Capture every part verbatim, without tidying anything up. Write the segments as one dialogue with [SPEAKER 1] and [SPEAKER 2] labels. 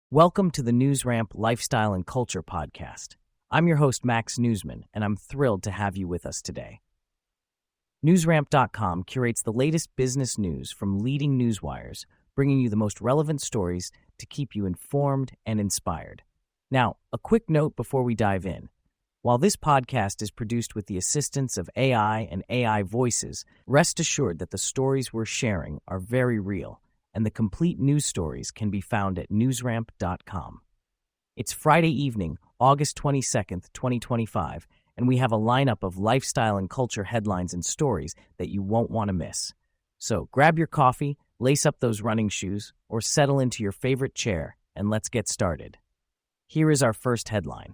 [SPEAKER 1] Welcome to the NewsRamp Lifestyle and Culture Podcast. I'm your host, Max Newsman, and I'm thrilled to have you with us today. NewsRamp dot com curates the latest business news from leading newswires, bringing you the most relevant stories to keep you informed and inspired. Now, a quick note before we dive in. While this podcast is produced with the assistance of A I and A I voices, rest assured that the stories we're sharing are very real, and the complete news stories can be found at NewsRamp dot com. It's Friday evening, August twenty-second, twenty twenty-five, and we have a lineup of lifestyle and culture headlines and stories that you won't want to miss. So grab your coffee, lace up those running shoes, or settle into your favorite chair, and let's get started. Here is our first headline.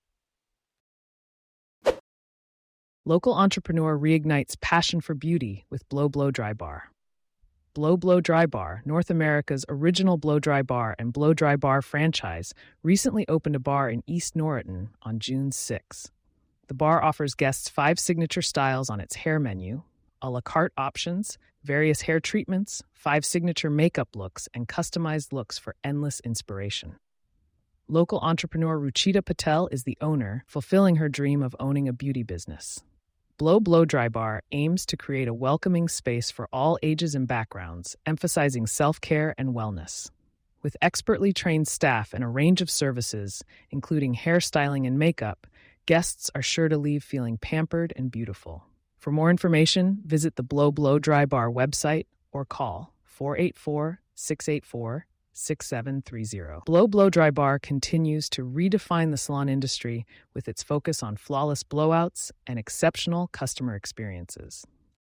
[SPEAKER 2] Local entrepreneur reignites passion for beauty with Blow Blow Dry Bar. Blow Blow Dry Bar, North America's original blow-dry bar and blow-dry bar franchise, recently opened a bar in East Norriton on June sixth. The bar offers guests five signature styles on its hair menu, a la carte options, various hair treatments, five signature makeup looks, and customized looks for endless inspiration. Local entrepreneur Ruchita Patel is the owner, fulfilling her dream of owning a beauty business. Blow Blow Dry Bar aims to create a welcoming space for all ages and backgrounds, emphasizing self-care and wellness. With expertly trained staff and a range of services, including hairstyling and makeup, guests are sure to leave feeling pampered and beautiful. For more information, visit the Blow Blow Dry Bar website or call four eight four, six eight four, six seven three zero. Blow Blow Dry Bar continues to redefine the salon industry with its focus on flawless blowouts and exceptional customer experiences.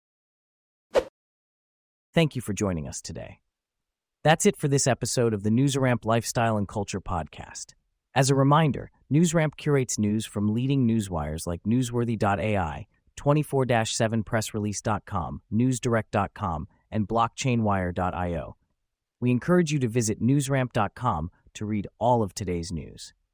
[SPEAKER 1] Thank you for joining us today. That's it for this episode of the NewsRamp Lifestyle and Culture Podcast. As a reminder, NewsRamp curates news from leading newswires like Newsworthy dot A I, twenty-four seven press release dot com, newsdirect dot com, and blockchain wire dot io. We encourage you to visit NewsRamp dot com to read all of today's news.